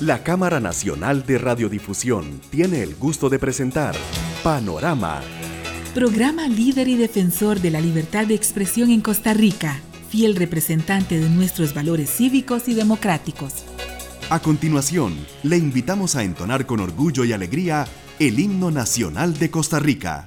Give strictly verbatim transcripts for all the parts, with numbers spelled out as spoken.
La Cámara Nacional de Radiodifusión tiene el gusto de presentar Panorama. Programa líder y defensor de la libertad de expresión en Costa Rica, fiel representante de nuestros valores cívicos y democráticos. A continuación, le invitamos a entonar con orgullo y alegría el himno nacional de Costa Rica.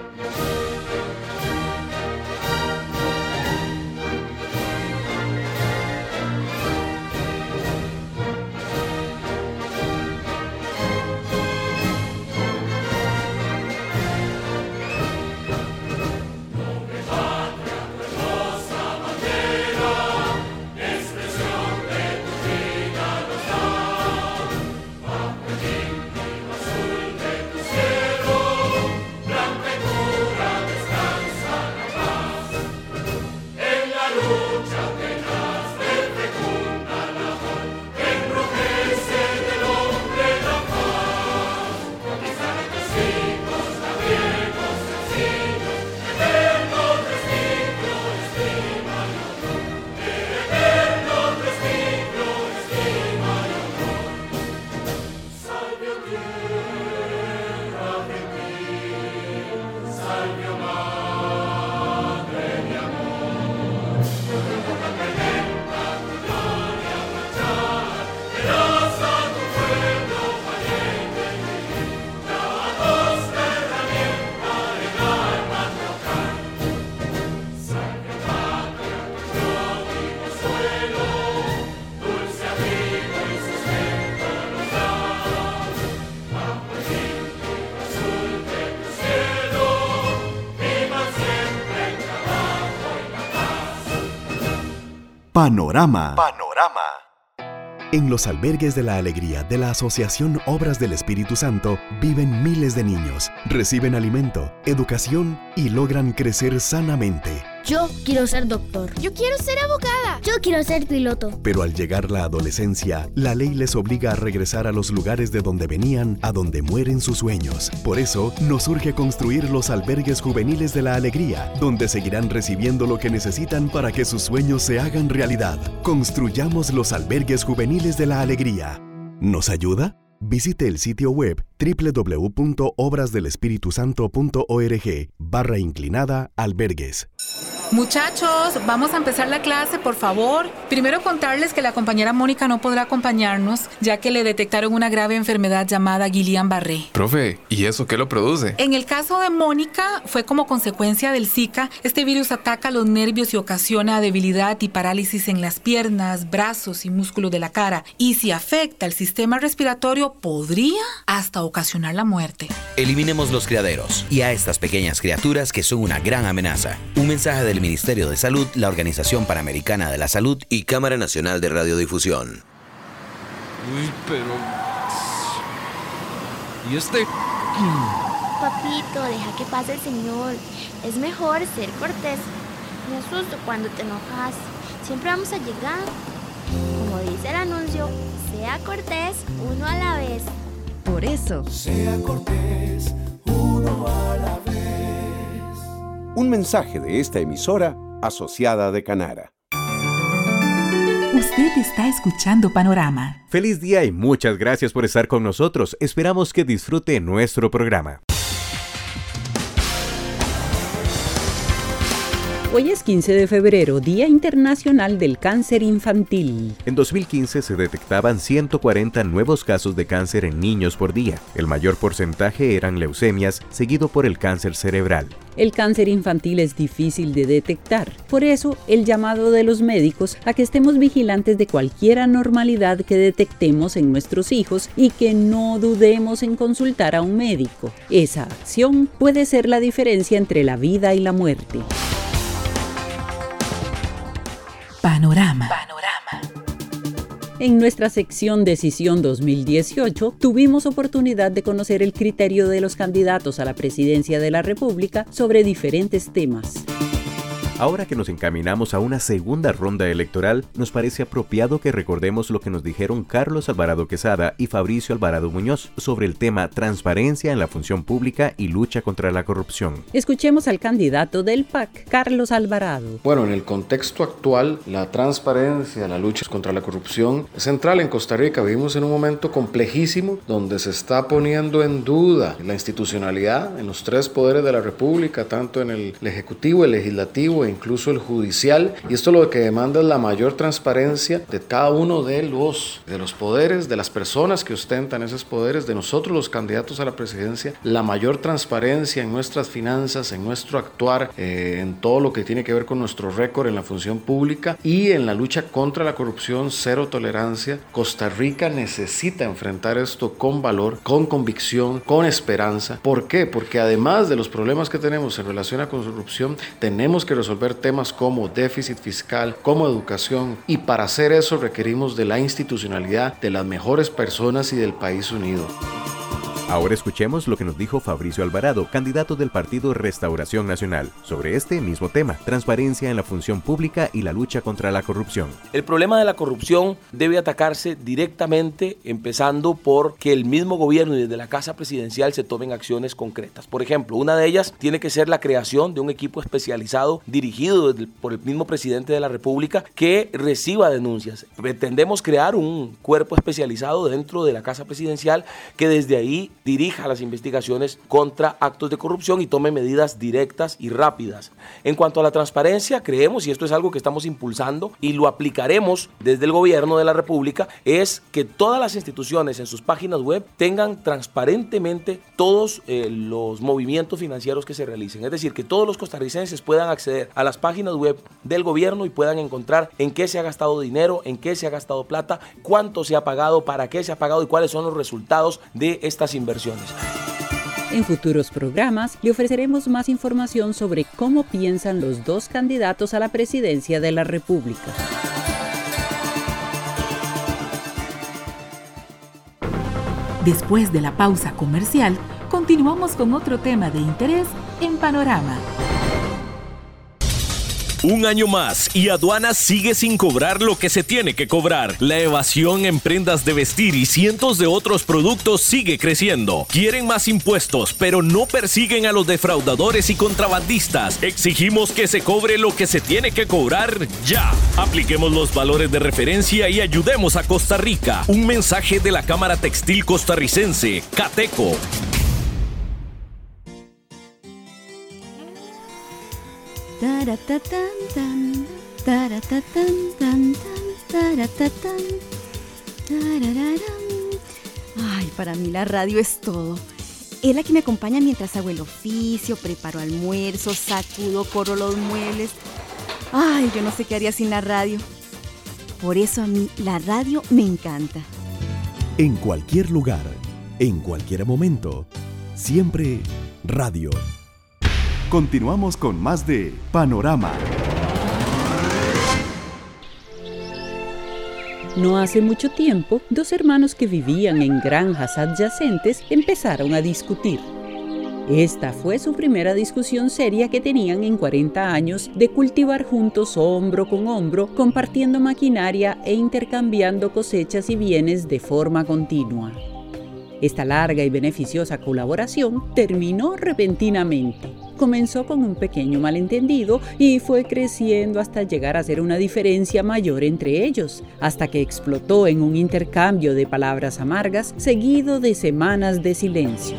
Panorama. Panorama. En los albergues de la alegría de la Asociación Obras del Espíritu Santo viven miles de niños, reciben alimento, educación y logran crecer sanamente. Yo quiero ser doctor. Yo quiero ser abogada. Yo quiero ser piloto. Pero al llegar la adolescencia, la ley les obliga a regresar a los lugares de donde venían, a donde mueren sus sueños. Por eso, nos urge construir los albergues juveniles de la alegría, donde seguirán recibiendo lo que necesitan para que sus sueños se hagan realidad. Construyamos los albergues juveniles de la alegría. ¿Nos ayuda? Visite el sitio web doble u doble u doble u punto obras del espíritu santo punto org barra inclinada albergues. Muchachos, vamos a empezar la clase, por favor. Primero contarles que la compañera Mónica no podrá acompañarnos, ya que le detectaron una grave enfermedad llamada Guillain-Barré. Profe, ¿y eso qué lo produce? En el caso de Mónica, fue como consecuencia del Zika. Este virus ataca los nervios y ocasiona debilidad y parálisis en las piernas, brazos y músculos de la cara. Y si afecta el sistema respiratorio, podría hasta ocasionar la muerte. Eliminemos los criaderos y a estas pequeñas criaturas que son una gran amenaza. Un mensaje del Ministerio de Salud, la Organización Panamericana de la Salud y Cámara Nacional de Radiodifusión. Uy, pero... ¿Y este? Papito, deja que pase el señor. Es mejor ser cortés. Me asusto cuando te enojas. Siempre vamos a llegar. Como dice el anuncio, sea cortés uno a la vez. Por eso, sea cortés uno a la vez. Un mensaje de esta emisora asociada de Canara. usted está escuchando Panorama. Feliz día y muchas gracias por estar con nosotros. Esperamos que disfrute nuestro programa. Hoy es quince de febrero, Día Internacional del Cáncer Infantil. En dos mil quince se detectaban ciento cuarenta nuevos casos de cáncer en niños por día. El mayor porcentaje eran leucemias, seguido por el cáncer cerebral. El cáncer infantil es difícil de detectar. Por eso, el llamado de los médicos a que estemos vigilantes de cualquier anormalidad que detectemos en nuestros hijos y que no dudemos en consultar a un médico. Esa acción puede ser la diferencia entre la vida y la muerte. Panorama. Panorama. En nuestra sección Decisión dos mil dieciocho, tuvimos oportunidad de conocer el criterio de los candidatos a la presidencia de la República sobre diferentes temas. Ahora que nos encaminamos a una segunda ronda electoral, nos parece apropiado que recordemos lo que nos dijeron Carlos Alvarado Quesada y Fabricio Alvarado Muñoz sobre el tema transparencia en la función pública y lucha contra la corrupción. Escuchemos al candidato del P A C, Carlos Alvarado. Bueno, en el contexto actual, la transparencia, la lucha contra la corrupción es central en Costa Rica. Vivimos en un momento complejísimo donde se está poniendo en duda la institucionalidad en los tres poderes de la República, tanto en el Ejecutivo, el Legislativo e incluso el Judicial. Y esto lo que demanda es la mayor transparencia de cada uno de los, de los poderes, de las personas que ostentan esos poderes, de nosotros los candidatos a la presidencia, la mayor transparencia en nuestras finanzas, en nuestro actuar, eh, en todo lo que tiene que ver con nuestro récord en la función pública y en la lucha contra la corrupción, cero tolerancia. Costa Rica necesita enfrentar esto con valor, con convicción, con esperanza. ¿Por qué? Porque además de los problemas que tenemos en relación a corrupción, tenemos que resolver temas como déficit fiscal, como educación, y para hacer eso requerimos de la institucionalidad de las mejores personas y del país unido. Ahora escuchemos lo que nos dijo Fabricio Alvarado, candidato del partido Restauración Nacional, sobre este mismo tema, transparencia en la función pública y la lucha contra la corrupción. El problema de la corrupción debe atacarse directamente, empezando por que el mismo gobierno y desde la Casa Presidencial se tomen acciones concretas. Por ejemplo, una de ellas tiene que ser la creación de un equipo especializado dirigido por el mismo presidente de la República que reciba denuncias. Pretendemos crear un cuerpo especializado dentro de la Casa Presidencial que desde ahí dirija las investigaciones contra actos de corrupción y tome medidas directas y rápidas. En cuanto a la transparencia, creemos, y esto es algo que estamos impulsando y lo aplicaremos desde el gobierno de la República, es que todas las instituciones en sus páginas web tengan transparentemente todos eh, los movimientos financieros que se realicen. Es decir, que todos los costarricenses puedan acceder a las páginas web del gobierno y puedan encontrar en qué se ha gastado dinero, en qué se ha gastado plata, cuánto se ha pagado, para qué se ha pagado y cuáles son los resultados de estas inversiones. En futuros programas le ofreceremos más información sobre cómo piensan los dos candidatos a la presidencia de la República. Después de la pausa comercial, continuamos con otro tema de interés en Panorama. Un año más y aduanas sigue sin cobrar lo que se tiene que cobrar. La evasión en prendas de vestir y cientos de otros productos sigue creciendo. Quieren más impuestos, pero no persiguen a los defraudadores y contrabandistas. Exigimos que se cobre lo que se tiene que cobrar ya. Apliquemos los valores de referencia y ayudemos a Costa Rica. Un mensaje de la Cámara Textil Costarricense, Cateco. Taratatan, taratatan, tan, taratatan, tarararam. Ay, para mí la radio es todo. Es la que me acompaña mientras hago el oficio, preparo almuerzo, sacudo, corro los muebles. Ay, yo no sé qué haría sin la radio. Por eso a mí la radio me encanta. En cualquier lugar, en cualquier momento, siempre radio. Continuamos con más de Panorama. No hace mucho tiempo, dos hermanos que vivían en granjas adyacentes empezaron a discutir. Esta fue su primera discusión seria que tenían en cuarenta años de cultivar juntos hombro con hombro, compartiendo maquinaria e intercambiando cosechas y bienes de forma continua. Esta larga y beneficiosa colaboración terminó repentinamente. Comenzó con un pequeño malentendido y fue creciendo hasta llegar a ser una diferencia mayor entre ellos, hasta que explotó en un intercambio de palabras amargas seguido de semanas de silencio.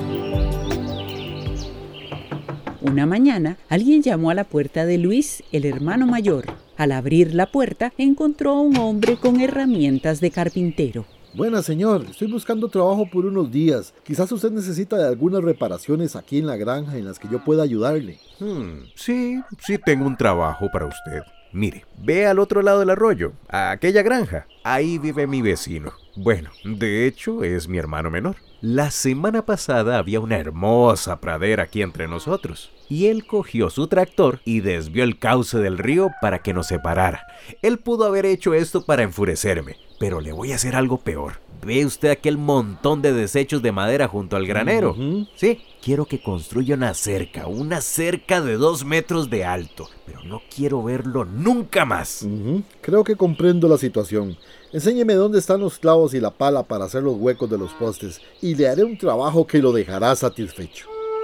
Una mañana, alguien llamó a la puerta de Luis, el hermano mayor. Al abrir la puerta, encontró a un hombre con herramientas de carpintero. Buenas, señor. Estoy buscando trabajo por unos días. Quizás usted necesita de algunas reparaciones aquí en la granja en las que yo pueda ayudarle. Hmm, sí, sí tengo un trabajo para usted. Mire, ve al otro lado del arroyo, a aquella granja. Ahí vive mi vecino. Bueno, de hecho, es mi hermano menor. La semana pasada había una hermosa pradera aquí entre nosotros. Y él cogió su tractor y desvió el cauce del río para que nos separara. Él pudo haber hecho esto para enfurecerme, pero le voy a hacer algo peor. ¿Ve usted aquel montón de desechos de madera junto al granero? Uh-huh. Sí, quiero que construya una cerca, una cerca de dos metros de alto, pero no quiero verlo nunca más. Uh-huh. Creo que comprendo la situación. Enséñeme dónde están los clavos y la pala para hacer los huecos de los postes y le haré un trabajo que lo dejará satisfecho.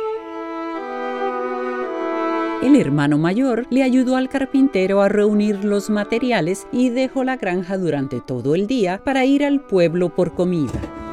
El hermano mayor le ayudó al carpintero a reunir los materiales y dejó la granja durante todo el día para ir al pueblo por comida.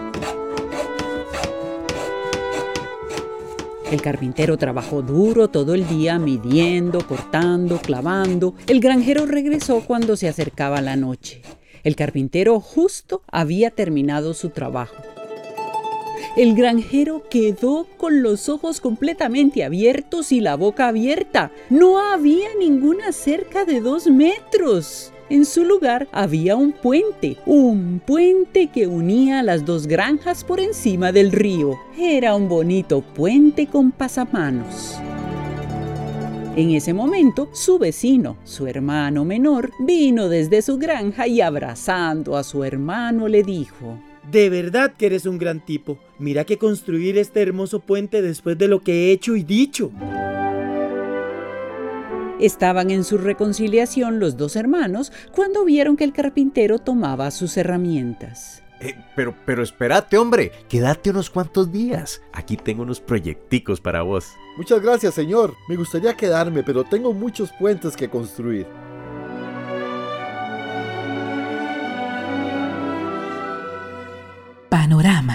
El carpintero trabajó duro todo el día midiendo, cortando, clavando. El granjero regresó cuando se acercaba la noche. El carpintero justo había terminado su trabajo. El granjero quedó con los ojos completamente abiertos y la boca abierta. No había ninguna cerca de dos metros. En su lugar había un puente, un puente que unía las dos granjas por encima del río. Era un bonito puente con pasamanos. En ese momento, su vecino, su hermano menor, vino desde su granja y abrazando a su hermano le dijo: De verdad que eres un gran tipo. Mira que construir este hermoso puente después de lo que he hecho y dicho. Estaban en su reconciliación los dos hermanos cuando vieron que el carpintero tomaba sus herramientas. Eh, pero, pero espérate, hombre, quédate unos cuantos días. Aquí tengo unos proyecticos para vos. Muchas gracias, señor. Me gustaría quedarme, pero tengo muchos puentes que construir. Panorama.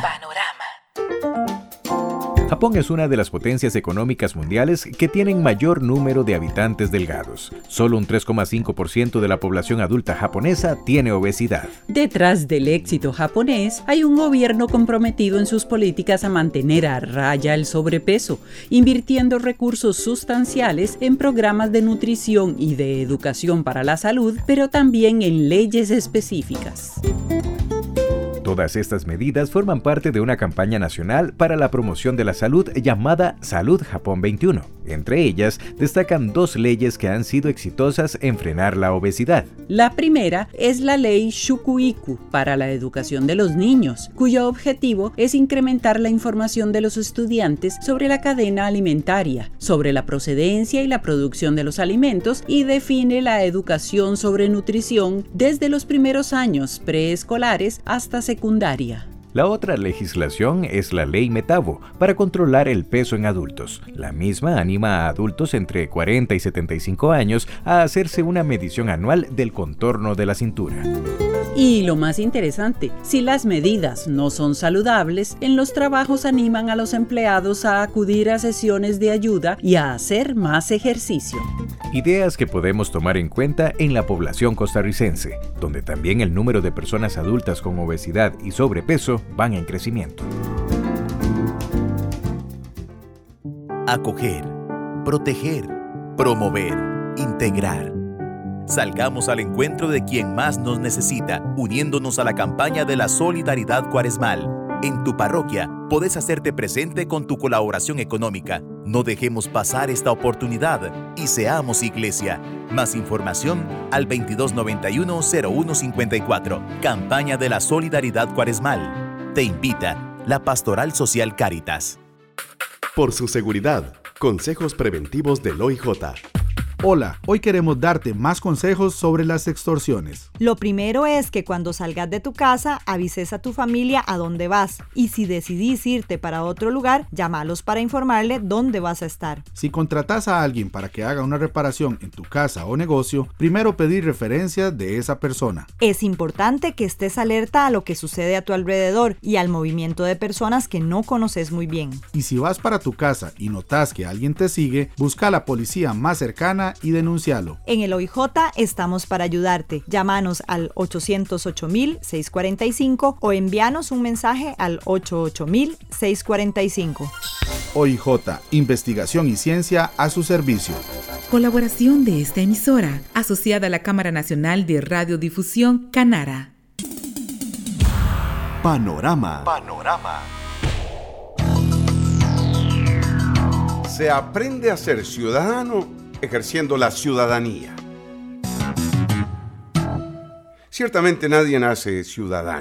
Japón es una de las potencias económicas mundiales que tienen mayor número de habitantes delgados. Solo un tres coma cinco por ciento de la población adulta japonesa tiene obesidad. Detrás del éxito japonés hay un gobierno comprometido en sus políticas a mantener a raya el sobrepeso, invirtiendo recursos sustanciales en programas de nutrición y de educación para la salud, pero también en leyes específicas. Todas estas medidas forman parte de una campaña nacional para la promoción de la salud llamada Salud Japón veintiuno. Entre ellas, destacan dos leyes que han sido exitosas en frenar la obesidad. La primera es la ley Shukuiku para la educación de los niños, cuyo objetivo es incrementar la información de los estudiantes sobre la cadena alimentaria, sobre la procedencia y la producción de los alimentos, y define la educación sobre nutrición desde los primeros años preescolares hasta secundaria. La otra legislación es la Ley Metabo, para controlar el peso en adultos. La misma anima a adultos entre cuarenta y setenta y cinco años a hacerse una medición anual del contorno de la cintura. Y lo más interesante, si las medidas no son saludables, en los trabajos animan a los empleados a acudir a sesiones de ayuda y a hacer más ejercicio. Ideas que podemos tomar en cuenta en la población costarricense, donde también el número de personas adultas con obesidad y sobrepeso van en crecimiento. Acoger, proteger, promover, integrar. Salgamos al encuentro de quien más nos necesita, uniéndonos a la campaña de la solidaridad cuaresmal. En tu parroquia, podés hacerte presente con tu colaboración económica. No dejemos pasar esta oportunidad y seamos iglesia. Más información al veintidós noventa y uno cero uno cincuenta y cuatro. Campaña de la solidaridad cuaresmal. Te invita la Pastoral Social Cáritas. Por su seguridad, consejos preventivos del O I J. Hola, hoy queremos darte más consejos sobre las extorsiones. Lo primero es que cuando salgas de tu casa, avises a tu familia a dónde vas. Y si decidís irte para otro lugar, llámalos para informarle dónde vas a estar. Si contratas a alguien para que haga una reparación en tu casa o negocio, primero pedir referencias de esa persona. Es importante que estés alerta a lo que sucede a tu alrededor y al movimiento de personas que no conoces muy bien. Y si vas para tu casa y notas que alguien te sigue, busca a la policía más cercana y denuncialo. En el O I J estamos para ayudarte. Llámanos al ochocientos ocho mil seiscientos cuarenta y cinco o envíanos un mensaje al ochenta y ocho mil seiscientos cuarenta y cinco. O I J, investigación y ciencia a su servicio. Colaboración de esta emisora, asociada a la Cámara Nacional de Radiodifusión Canara. Panorama. Panorama. Se aprende a ser ciudadano ejerciendo la ciudadanía. Ciertamente nadie nace ciudadano.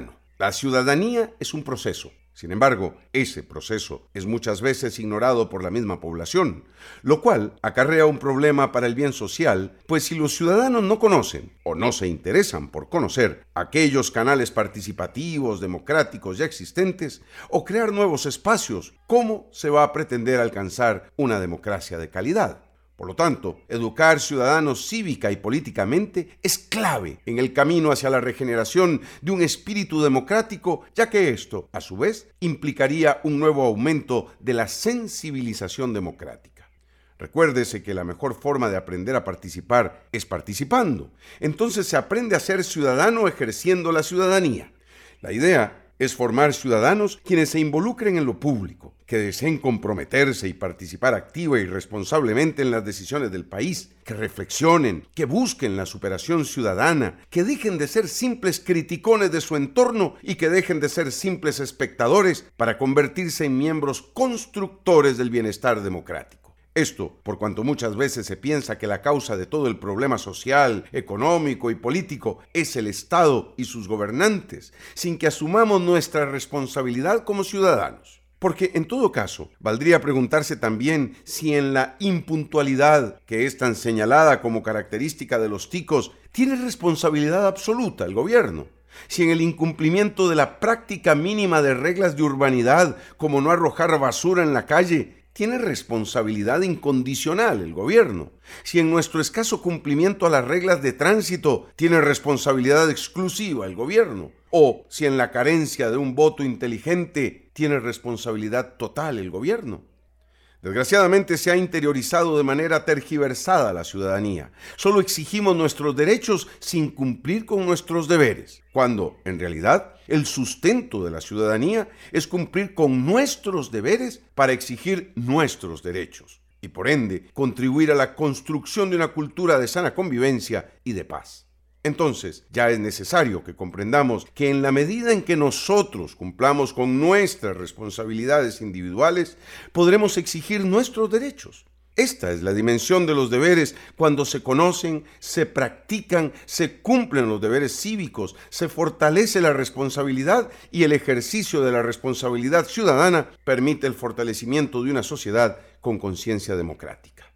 La ciudadanía es un proceso. Sin embargo, ese proceso es muchas veces ignorado por la misma población, lo cual acarrea un problema para el bien social, pues si los ciudadanos no conocen o no se interesan por conocer aquellos canales participativos, democráticos ya existentes, o crear nuevos espacios, ¿cómo se va a pretender alcanzar una democracia de calidad? Por lo tanto, educar ciudadanos cívica y políticamente es clave en el camino hacia la regeneración de un espíritu democrático, ya que esto, a su vez, implicaría un nuevo aumento de la sensibilización democrática. Recuérdese que la mejor forma de aprender a participar es participando. Entonces se aprende a ser ciudadano ejerciendo la ciudadanía. La idea es formar ciudadanos quienes se involucren en lo público, que deseen comprometerse y participar activa y responsablemente en las decisiones del país, que reflexionen, que busquen la superación ciudadana, que dejen de ser simples criticones de su entorno y que dejen de ser simples espectadores para convertirse en miembros constructores del bienestar democrático. Esto, por cuanto muchas veces se piensa que la causa de todo el problema social, económico y político es el Estado y sus gobernantes, sin que asumamos nuestra responsabilidad como ciudadanos. Porque, en todo caso, valdría preguntarse también si en la impuntualidad, que es tan señalada como característica de los ticos, tiene responsabilidad absoluta el gobierno. Si en el incumplimiento de la práctica mínima de reglas de urbanidad, como no arrojar basura en la calle, tiene responsabilidad incondicional el gobierno. Si en nuestro escaso cumplimiento a las reglas de tránsito tiene responsabilidad exclusiva el gobierno. O si en la carencia de un voto inteligente tiene responsabilidad total el gobierno. Desgraciadamente se ha interiorizado de manera tergiversada la ciudadanía. Solo exigimos nuestros derechos sin cumplir con nuestros deberes, cuando, en realidad, el sustento de la ciudadanía es cumplir con nuestros deberes para exigir nuestros derechos y, por ende, contribuir a la construcción de una cultura de sana convivencia y de paz. Entonces, ya es necesario que comprendamos que en la medida en que nosotros cumplamos con nuestras responsabilidades individuales, podremos exigir nuestros derechos. Esta es la dimensión de los deberes cuando se conocen, se practican, se cumplen los deberes cívicos, se fortalece la responsabilidad y el ejercicio de la responsabilidad ciudadana permite el fortalecimiento de una sociedad con conciencia democrática.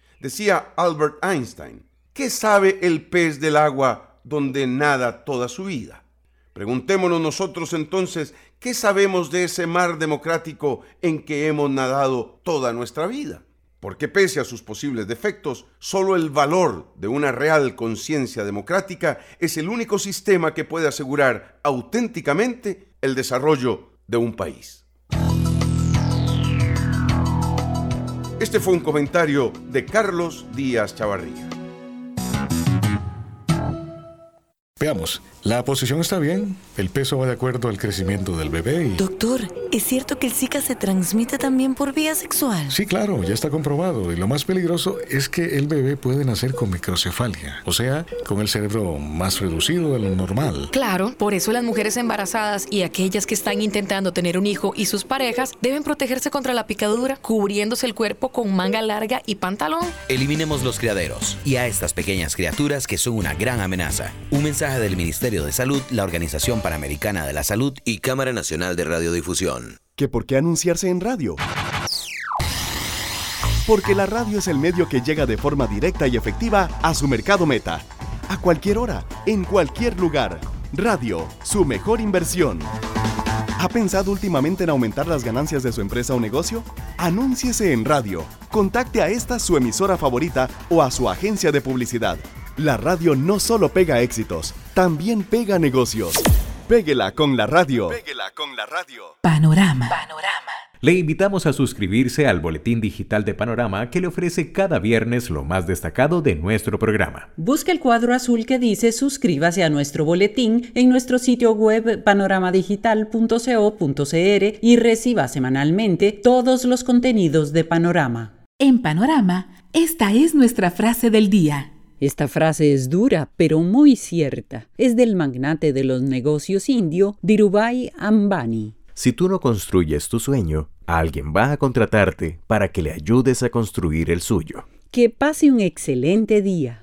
Decía Albert Einstein, ¿qué sabe el pez del agua donde nada toda su vida? Preguntémonos nosotros entonces, ¿qué sabemos de ese mar democrático en que hemos nadado toda nuestra vida? Porque pese a sus posibles defectos, solo el valor de una real conciencia democrática es el único sistema que puede asegurar auténticamente el desarrollo de un país. Este fue un comentario de Carlos Díaz Chavarría. Veamos, la posición está bien, el peso va de acuerdo al crecimiento del bebé y... Doctor, ¿es cierto que el Zika se transmite también por vía sexual? Sí, claro, ya está comprobado. Y lo más peligroso es que el bebé puede nacer con microcefalia, o sea, con el cerebro más reducido de lo normal. Claro, por eso las mujeres embarazadas y aquellas que están intentando tener un hijo y sus parejas deben protegerse contra la picadura, cubriéndose el cuerpo con manga larga y pantalón. Eliminemos los criaderos y a estas pequeñas criaturas que son una gran amenaza. Un mensaje del Ministerio de Salud, la Organización Panamericana de la Salud y Cámara Nacional de Radiodifusión. ¿Que por qué anunciarse en radio? Porque la radio es el medio que llega de forma directa y efectiva a su mercado meta. A cualquier hora, en cualquier lugar. Radio, su mejor inversión. ¿Ha pensado últimamente en aumentar las ganancias de su empresa o negocio? Anúnciese en radio. Contacte a esta su emisora favorita o a su agencia de publicidad. La radio no solo pega éxitos, también pega negocios. Péguela con la radio. Péguela con la radio. Panorama. Panorama. Le invitamos a suscribirse al boletín digital de Panorama que le ofrece cada viernes lo más destacado de nuestro programa. Busque el cuadro azul que dice suscríbase a nuestro boletín en nuestro sitio web panorama digital punto co punto cr y reciba semanalmente todos los contenidos de Panorama. En Panorama, esta es nuestra frase del día. Esta frase es dura, pero muy cierta. Es del magnate de los negocios indio, Dhirubhai Ambani. Si tú no construyes tu sueño, alguien va a contratarte para que le ayudes a construir el suyo. Que pase un excelente día.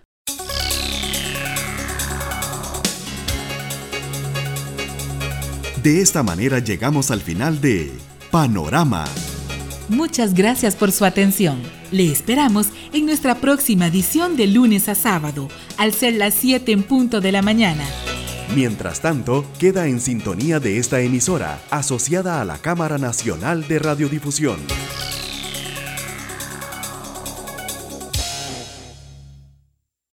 De esta manera llegamos al final de Panorama. Muchas gracias por su atención. Le esperamos en nuestra próxima edición de lunes a sábado, al ser las siete en punto de la mañana. Mientras tanto, queda en sintonía de esta emisora, asociada a la Cámara Nacional de Radiodifusión.